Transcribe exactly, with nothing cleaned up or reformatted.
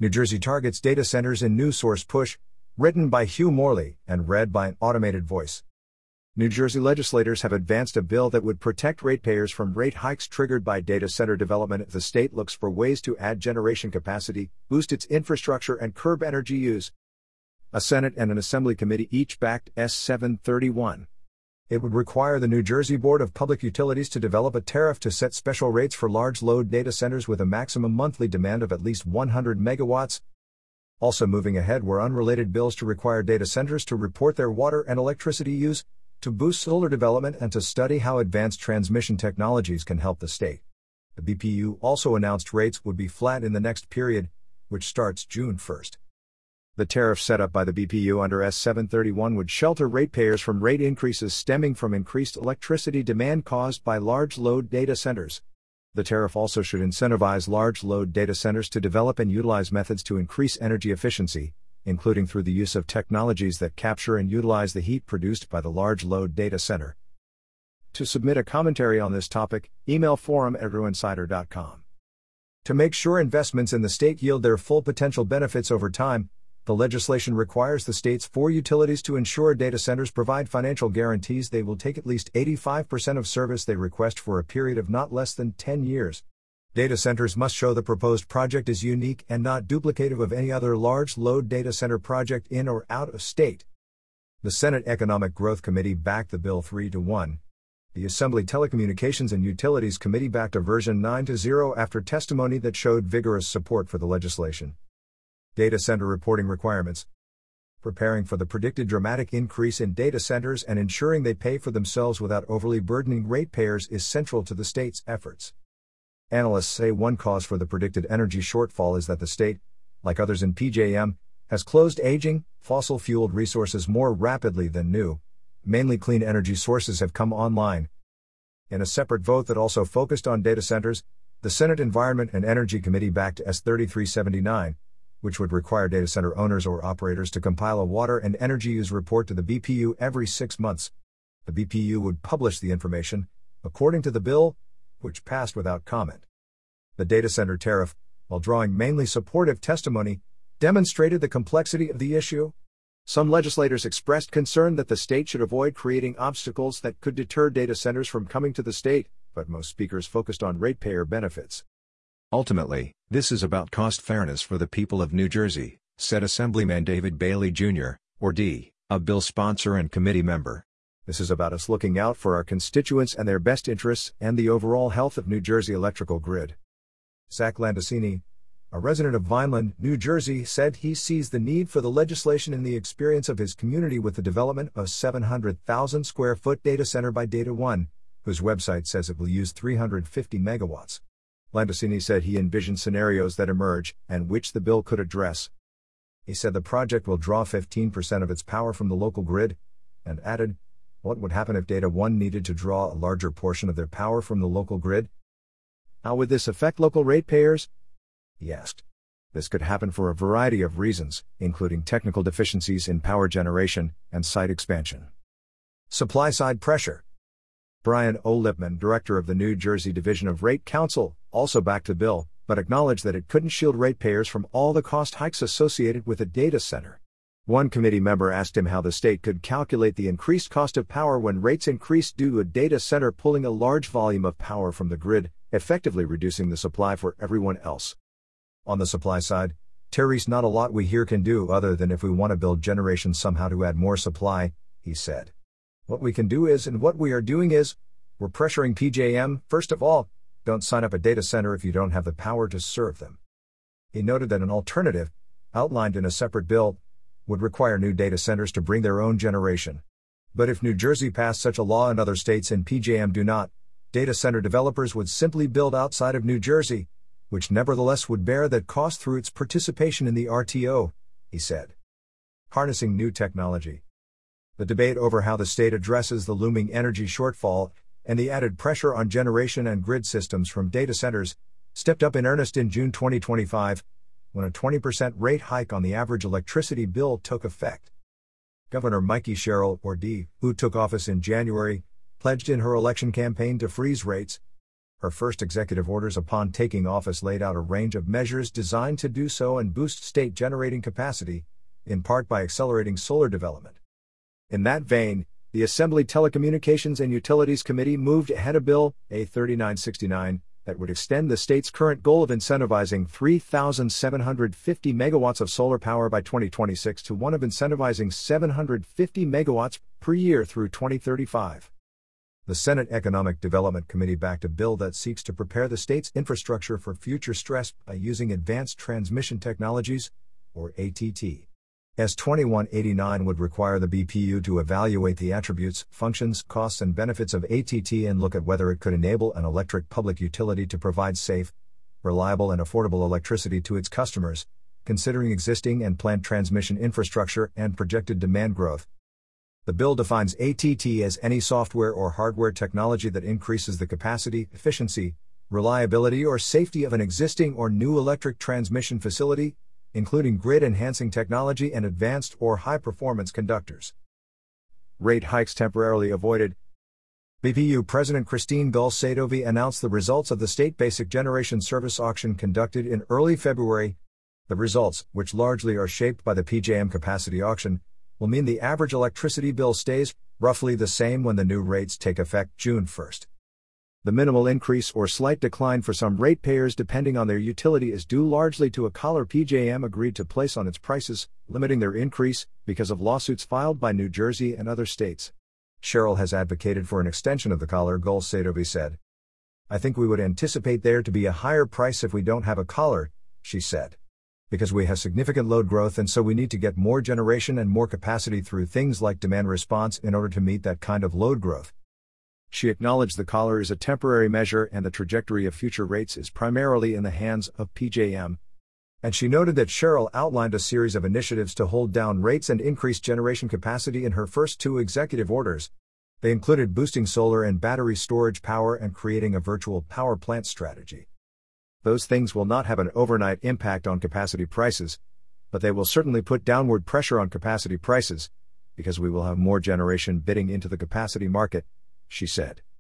New Jersey targets data centers in new source push, written by Hugh Morley and read by an automated voice. New Jersey legislators have advanced a bill that would protect ratepayers from rate hikes triggered by data center development if the state looks for ways to add generation capacity, boost its infrastructure, and curb energy use. A Senate and an Assembly committee each backed S seven thirty-one. It would require the New Jersey Board of Public Utilities to develop a tariff to set special rates for large load data centers with a maximum monthly demand of at least one hundred megawatts. Also moving ahead were unrelated bills to require data centers to report their water and electricity use, to boost solar development, and to study how advanced transmission technologies can help the state. The B P U also announced rates would be flat in the next period, which starts June first. The tariff set up by the B P U under S seven thirty-one would shelter ratepayers from rate increases stemming from increased electricity demand caused by large load data centers. The tariff also should incentivize large load data centers to develop and utilize methods to increase energy efficiency, including through the use of technologies that capture and utilize the heat produced by the large load data center. To submit a commentary on this topic, email forum at ruinsider dot com. To make sure investments in the state yield their full potential benefits over time, the legislation requires the state's four utilities to ensure data centers provide financial guarantees they will take at least eighty-five percent of service they request for a period of not less than ten years. Data centers must show the proposed project is unique and not duplicative of any other large load data center project in or out of state. The Senate Economic Growth Committee backed the bill three to one. The Assembly Telecommunications and Utilities Committee backed a version nine to zero after testimony that showed vigorous support for the legislation. Data center reporting requirements. Preparing for the predicted dramatic increase in data centers and ensuring they pay for themselves without overly burdening ratepayers is central to the state's efforts. Analysts say one cause for the predicted energy shortfall is that the state, like others in P J M, has closed aging, fossil-fueled resources more rapidly than new, mainly clean energy sources have come online. In a separate vote that also focused on data centers, the Senate Environment and Energy Committee backed S thirty-three seventy-nine, which would require data center owners or operators to compile a water and energy use report to the B P U every six months. The B P U would publish the information, according to the bill, which passed without comment. The data center tariff, while drawing mainly supportive testimony, demonstrated the complexity of the issue. Some legislators expressed concern that the state should avoid creating obstacles that could deter data centers from coming to the state, but most speakers focused on ratepayer benefits. Ultimately, this is about cost fairness for the people of New Jersey, said Assemblyman David Bailey Junior, or D, a bill sponsor and committee member. This is about us looking out for our constituents and their best interests and the overall health of New Jersey electrical grid. Zach Landacini, a resident of Vineland, New Jersey, said he sees the need for the legislation in the experience of his community with the development of a seven hundred thousand square foot data center by Data One, whose website says it will use three hundred fifty megawatts. Landacini said he envisioned scenarios that emerge, and which the bill could address. He said the project will draw fifteen percent of its power from the local grid, and added, what would happen if Data One needed to draw a larger portion of their power from the local grid? How would this affect local ratepayers? He asked. This could happen for a variety of reasons, including technical deficiencies in power generation and site expansion. Supply-side pressure. Brian O. Lipman, director of the New Jersey Division of Rate Counsel, also backed the bill, but acknowledged that it couldn't shield ratepayers from all the cost hikes associated with a data center. One committee member asked him how the state could calculate the increased cost of power when rates increased due to a data center pulling a large volume of power from the grid, effectively reducing the supply for everyone else. On the supply side, Terry's not a lot we here can do other than if we want to build generation somehow to add more supply, he said. What we can do is, and what we are doing is, we're pressuring P J M, first of all, don't sign up a data center if you don't have the power to serve them. He noted that an alternative, outlined in a separate bill, would require new data centers to bring their own generation. But if New Jersey passed such a law and other states and P J M do not, data center developers would simply build outside of New Jersey, which nevertheless would bear that cost through its participation in the R T O, he said. Harnessing new technology. The debate over how the state addresses the looming energy shortfall and the added pressure on generation and grid systems from data centers stepped up in earnest in June twenty twenty-five, when a twenty percent rate hike on the average electricity bill took effect. Governor Mikey Sherrill, or D, who took office in January, pledged in her election campaign to freeze rates. Her first executive orders upon taking office laid out a range of measures designed to do so and boost state generating capacity, in part by accelerating solar development. In that vein, the Assembly Telecommunications and Utilities Committee moved ahead a bill, A thirty-nine sixty-nine, that would extend the state's current goal of incentivizing three thousand seven hundred fifty megawatts of solar power by twenty twenty-six to one of incentivizing seven hundred fifty megawatts per year through twenty thirty-five. The Senate Economic Development Committee backed a bill that seeks to prepare the state's infrastructure for future stress by using advanced transmission technologies, or A T T. S twenty-one eighty-nine would require the B P U to evaluate the attributes, functions, costs and benefits of A T T and look at whether it could enable an electric public utility to provide safe, reliable and affordable electricity to its customers, considering existing and planned transmission infrastructure and projected demand growth. The bill defines A T T as any software or hardware technology that increases the capacity, efficiency, reliability or safety of an existing or new electric transmission facility, including grid-enhancing technology and advanced or high-performance conductors. Rate hikes temporarily avoided. B P U President Christine Gull-Sadovy announced the results of the State Basic Generation Service auction conducted in early February. The results, which largely are shaped by the P J M capacity auction, will mean the average electricity bill stays roughly the same when the new rates take effect June first. The minimal increase or slight decline for some ratepayers depending on their utility is due largely to a collar P J M agreed to place on its prices, limiting their increase because of lawsuits filed by New Jersey and other states. Sherrill has advocated for an extension of the collar, Gull-Sadovy said. I think we would anticipate there to be a higher price if we don't have a collar, she said. Because we have significant load growth and so we need to get more generation and more capacity through things like demand response in order to meet that kind of load growth. She acknowledged the collar is a temporary measure and the trajectory of future rates is primarily in the hands of P J M. And she noted that Sherrill outlined a series of initiatives to hold down rates and increase generation capacity in her first two executive orders. They included boosting solar and battery storage power and creating a virtual power plant strategy. Those things will not have an overnight impact on capacity prices, but they will certainly put downward pressure on capacity prices, because we will have more generation bidding into the capacity market, she said.